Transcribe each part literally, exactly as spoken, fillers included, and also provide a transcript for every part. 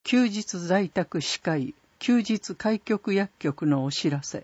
休日在宅歯科医休日開局薬局のお知らせ。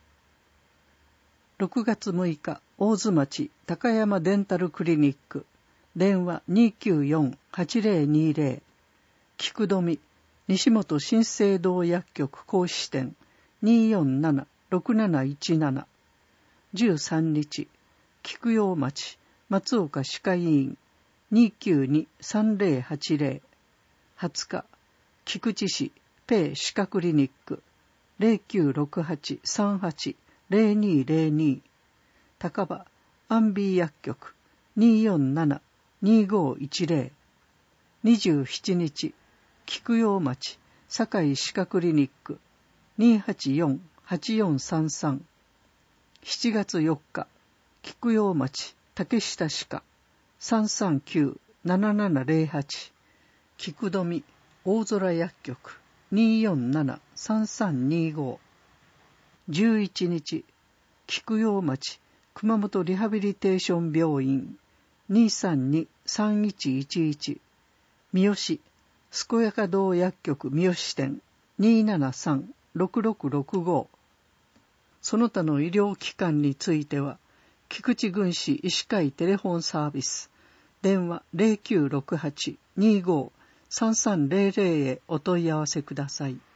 ろくがつむいか、大津町高山デンタルクリニック、電話 にーきゅうよん はちぜろにぜろ、菊富西本新生堂薬局講師店 にーよんなな ろくなないちなな、じゅうさんにち、菊陽町松岡歯科医院 にーきゅうに さんぜろはちぜろ、はつか、菊池市ペイ歯科クリニック ゼロきゅうろくはち さんはち ゼロにゼロに、高場アンビー薬局 にーよんなな にーごいちぜろ、にじゅうしちにち、菊陽町堺歯科クリニック にーはちよん はちよんさんさん、しちがつよっか、菊陽町竹下歯科 さんさんきゅう ななななぜろはち、菊富大空薬局 にーよんなな さんさんにご、じゅういちにち、菊陽町熊本リハビリテーション病院 にーさんに さんいちいちいち、三好健やか堂薬局三好店 にーななさん ろくろくろくご。その他の医療機関については菊池郡市医師会テレフォンサービス、電話 ゼロきゅうろくはち にーご さんさんゼロゼロ へお問い合わせください。